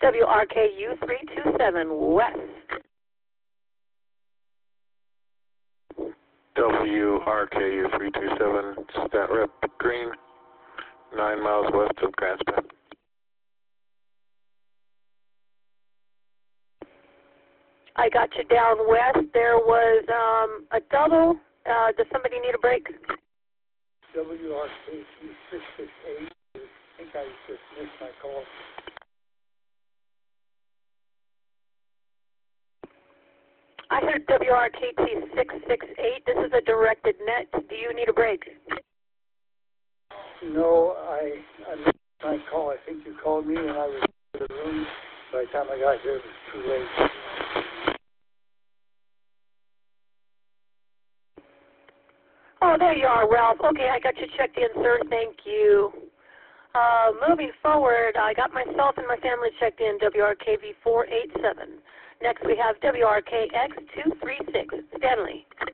WRKU 327 West. WRKU 327, stat rep green, 9 miles west of Grants Pass. I got you down west. There was a double. Does somebody need a break? WRKU 668. I think I just missed my call. I heard WRKT 668. This is a directed net. Do you need a break? No, I missed my call. I think you called me and I was in the room. By the time I got here, it was too late. Oh, there you are, Ralph. Okay, I got you checked in, sir. Thank you. Moving forward, I got myself and my family checked in, WRKV 487. Next, we have WRKX 236, Stanley.